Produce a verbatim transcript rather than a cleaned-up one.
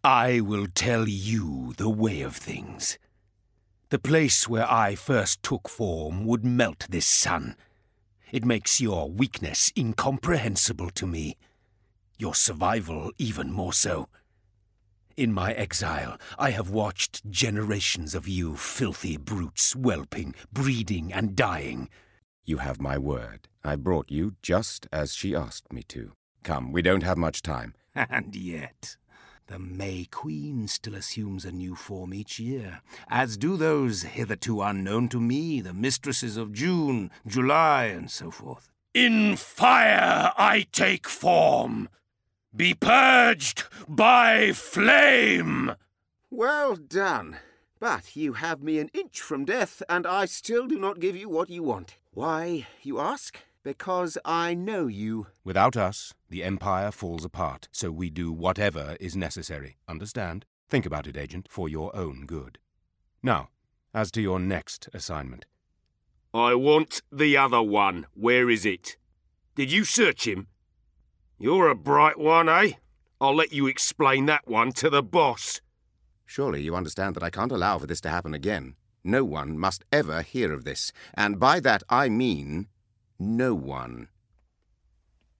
I will tell you the way of things. The place where I first took form would melt this sun. It makes your weakness incomprehensible to me. Your survival even more so. In my exile, I have watched generations of you filthy brutes whelping, breeding, and dying. You have my word. I brought you just as she asked me to. Come, we don't have much time. And yet, the May Queen still assumes a new form each year, as do those hitherto unknown to me, the mistresses of June, July, and so forth. In fire I take form. Be purged by flame! Well done. But you have me an inch from death, and I still do not give you what you want. Why, you ask? Because I know you. Without us, the Empire falls apart, so we do whatever is necessary. Understand? Think about it, Agent, for your own good. Now, as to your next assignment. I want the other one. Where is it? Did you search him? You're a bright one, eh? I'll let you explain that one to the boss. Surely you understand that I can't allow for this to happen again. No one must ever hear of this, and by that I mean no one.